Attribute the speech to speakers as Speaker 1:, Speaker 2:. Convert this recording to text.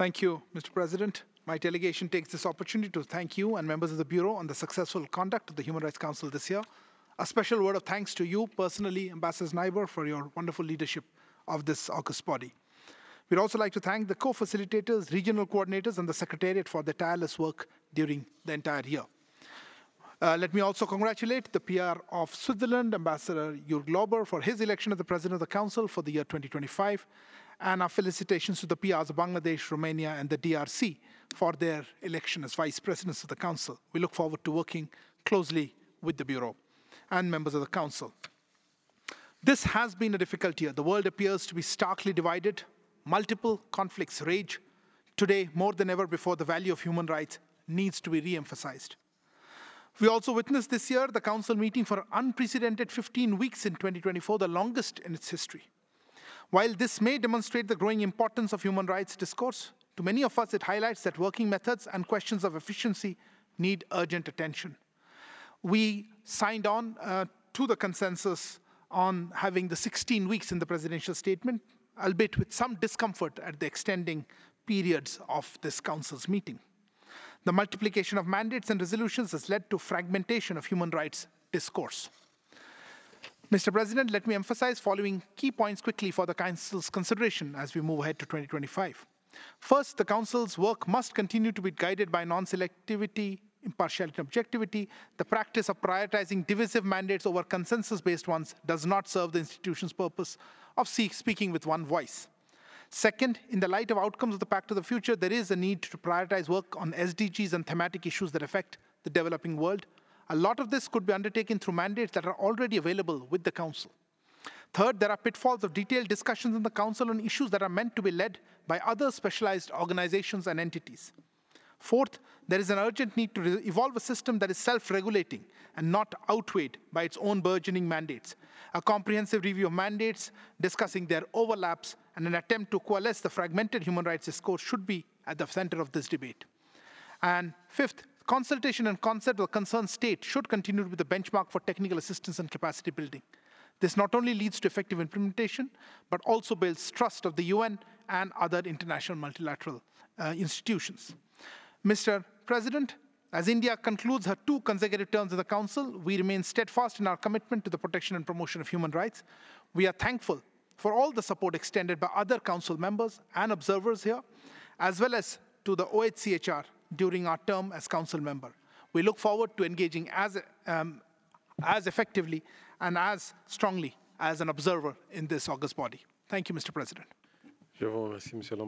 Speaker 1: Thank you, Mr. President. My delegation takes this opportunity to thank you and members of the Bureau on the successful conduct of the Human Rights Council this year. A special word of thanks to you personally, Ambassador Znaiber, for your wonderful leadership of this august body. We'd also like to thank the co-facilitators, regional coordinators, and the Secretariat for their tireless work during the entire year. Let me also congratulate the PR of Switzerland, Ambassador Jürg Glauber, for his election as the President of the Council for the year 2025, and our felicitations to the PRs of Bangladesh, Romania, and the DRC for their election as Vice Presidents of the Council. We look forward to working closely with the Bureau and members of the Council. This has been a difficult year. The world appears to be starkly divided. Multiple conflicts rage. Today, more than ever before, the value of human rights needs to be re-emphasized. We also witnessed this year the Council meeting for unprecedented 15 weeks in 2024, the longest in its history. While this may demonstrate the growing importance of human rights discourse, to many of us it highlights that working methods and questions of efficiency need urgent attention. We signed on to the consensus on having the 16 weeks in the presidential statement, albeit with some discomfort at the extending periods of this Council's meeting. The multiplication of mandates and resolutions has led to fragmentation of human rights discourse. Mr. President, let me emphasize following key points quickly for the Council's consideration as we move ahead to 2025. First, the Council's work must continue to be guided by non-selectivity, impartiality, and objectivity. The practice of prioritizing divisive mandates over consensus-based ones does not serve the institution's purpose of speaking with one voice. Second, in the light of outcomes of the Pact of the Future, there is a need to prioritize work on SDGs and thematic issues that affect the developing world. A lot of this could be undertaken through mandates that are already available with the Council. Third, there are pitfalls of detailed discussions in the Council on issues that are meant to be led by other specialized organizations and entities. Fourth, there is an urgent need to evolve a system that is self-regulating and not outweighed by its own burgeoning mandates. A comprehensive review of mandates, discussing their overlaps, and an attempt to coalesce the fragmented human rights discourse should be at the center of this debate. And fifth, consultation and consent of the concerned state should continue to be the benchmark for technical assistance and capacity building. This not only leads to effective implementation, but also builds trust of the UN and other international multilateral institutions. Mr. President, as India concludes her 2 consecutive terms in the Council, we remain steadfast in our commitment to the protection and promotion of human rights. We are thankful for all the support extended by other Council members and observers here, as well as to the OHCHR during our term as Council member. We look forward to engaging as effectively and as strongly as an observer in this august body. Thank you, Mr. President.